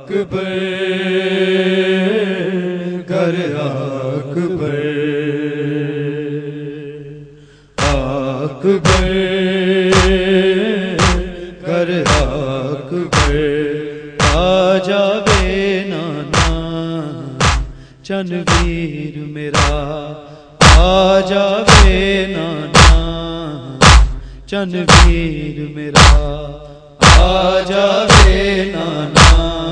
اکبر گر اکبر اکبر گر اکبر آ جاوے نانا چنویر میرا آ جاوے نانا چنویر میرا آ جاوے نانا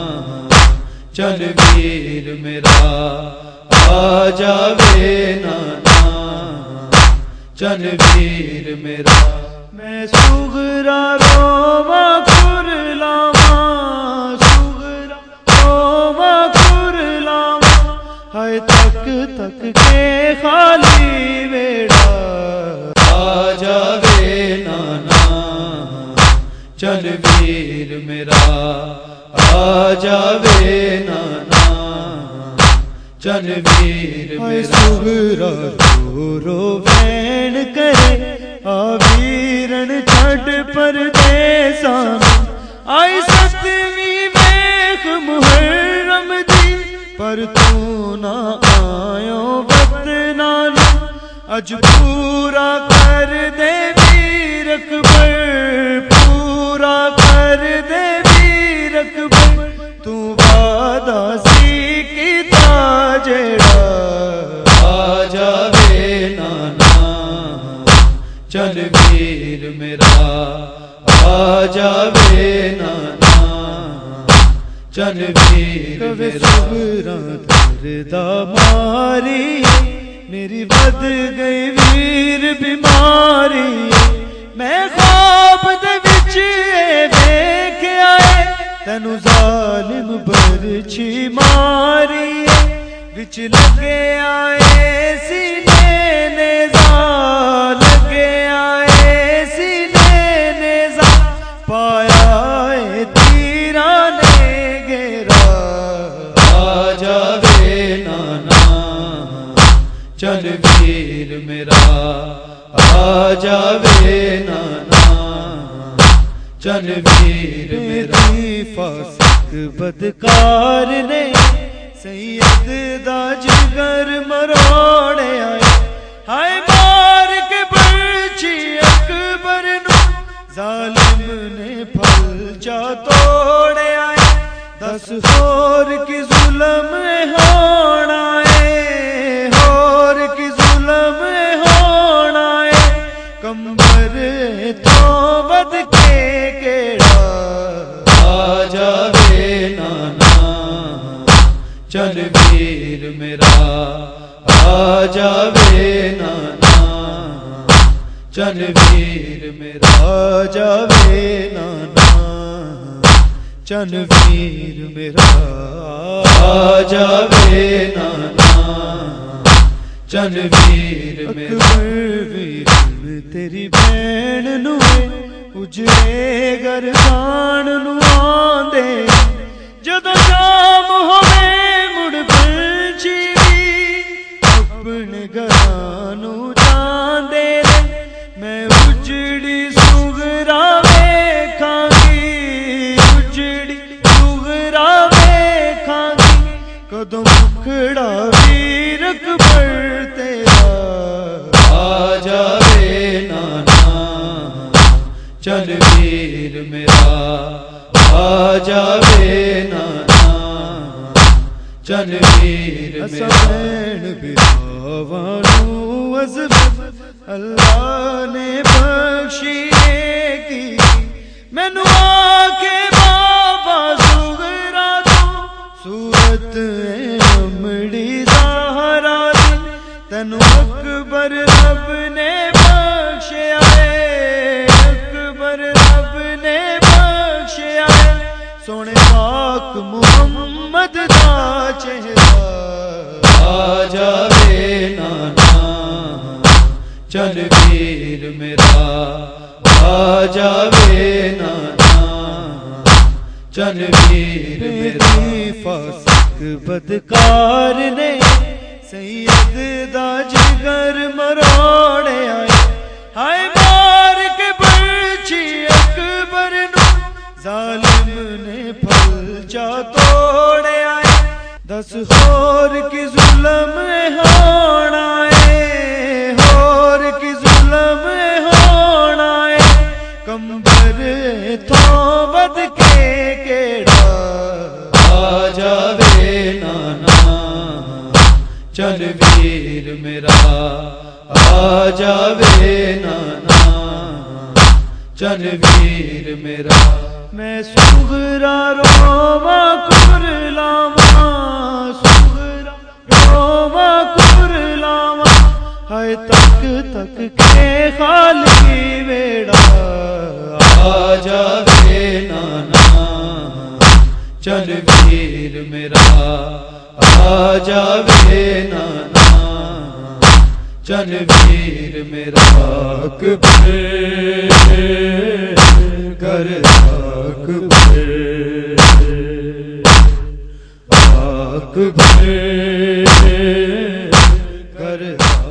چنویر میرا آ جاوے نانا چنویر میرا میں سغرا روما کرلاما سغرا روما کرلاما ہائے تک تک کے خالی ویڑا آ جاوے نانا چنویر میرا آ جاوے نانا چنویر میرا سغرا رو رو وین کرے آویرن چھڑ پردیسان آئی ستویں ویخ محرم دی پر تو نہ آیو وطنان اج پورا کر دے ویر اکبر پورا کر دے ویر اکبر تو وعدہ سی کیتا جیڑا آ جاوے نانا چنویر میرا آ جاوے نانا چنویر میرا دردہ ماری میری بد گئی ویر بیماری میں خواب دے وچ دیکھ آئے تینو ظالم برچھی ماری وچ لگے آئے سینے نیزا لگے آئے سینے نیزا پایا اے تیران نے گھیرا آ جاوے نانا چنویر میرا آ جاوے نانا چنویر میرا فاسق بدکار نے سید دا جگر مروڑے آئے ہائے مار کے برچھی اکبر نو ظالم نے پھلچا توڑے آئے 10 ہور کی ظلم ہونا ہے ہور کی ظلم ہونا ہے کمبر تو ود کے کیڑا آ جاوے نانا چنویر میرا آ جاوے نانا چنویر میرا آ جاوے نانا چنویر میرا آ جاوے نانا چنویر میرا ویر تیری بین نو اجڑے گردان نو آندے جدو شام ہوئے مڑ برچھی بھی اپنے گرانو جاندے میں اجڑی سغرا ویکھاں گی اجڑی سغرا ویکھاں گی کدوں مکھڑا ویر اکبر تیرا آ جاوے نانا چنویر میرا آ جاوے نانا چنویر میرا بھراوانو عظمت اللہ نے بخشی کی مینو آکے بابا سغرا تو صورت امڑی زہرا دی تینو اکبر رب نے بخشیا ہے اکبر رب نے بخشیا ہے سونے پاک محمد دا چہرہ آ جاوے نانا چنویر میرا آ جاوے نانا چنویر میرا فاسق بدکار نے سید دا جگر مروڑے آئے ہائے مار کے برچھی اکبر نو ظالم نے پھل کلچا توڑ آئے 10 ہور کی ظلم ہونا ہے ہور کی ظلم ہونا ہے کمبر تھوں بد کے کیڑا آ جاوے نانا چل ویر میرا آ جاوے نانا چل ویر میرا میں سغرا روما کرلاما سغرا روما کرلاما ہائے تک تک کے خالی ویڑا آ جاوے نانا چل ویر میرا آ جاوے نانا چل ویر میرا اکبر کر اکبر اکبر کر